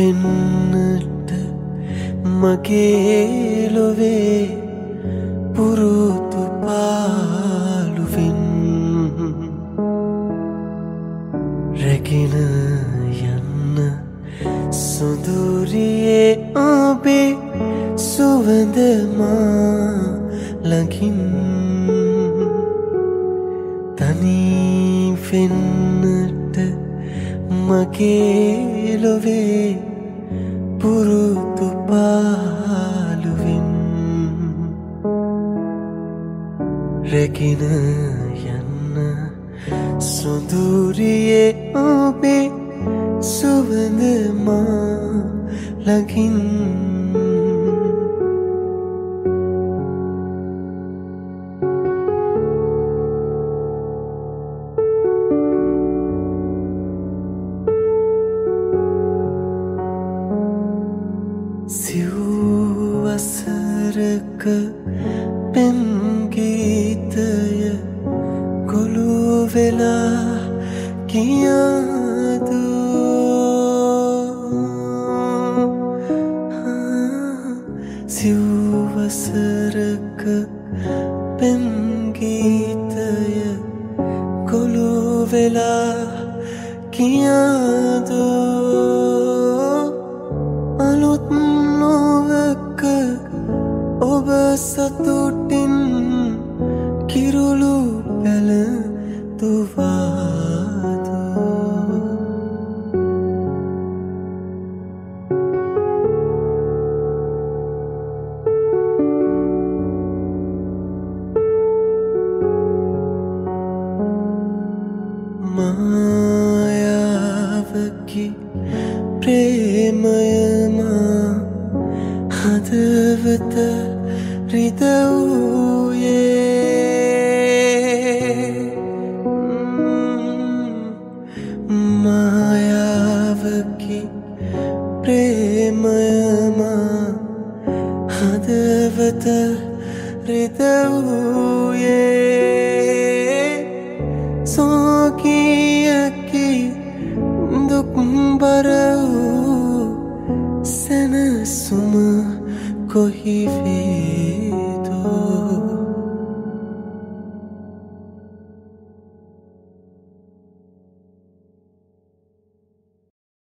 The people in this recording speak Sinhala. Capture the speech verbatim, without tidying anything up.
වෙන්නට මගේ ලොවේ පුරුදු පාළුවෙන් රැගෙන යන්න සුඳුරියේ ඔබේ සුවඳ මා ළඟින් තනි වෙන්නට මගේ ලොවේ පුරුදු පාළුවෙන් රැගෙන යන්න සුඳුරියේ ඔබේ සුවඳ මා ළඟින් සිව්වසරක පෙම් ගීතය ගොළු වෙලා කියාදු සිව්වසරක පෙම් ගීතය ගොළු වෙලා කියාදු අලුත් නොවක ඔබ සතුටින් කිරුළු පැළඳුවාදු මායාවකි ප්‍රේමය මා හදවත රිදවූයේ මායාවකි ප්‍රේමය මා හදවත රිදවූයේ සෝකියකි දුක්බර වූ සැනසුම කොහි වේ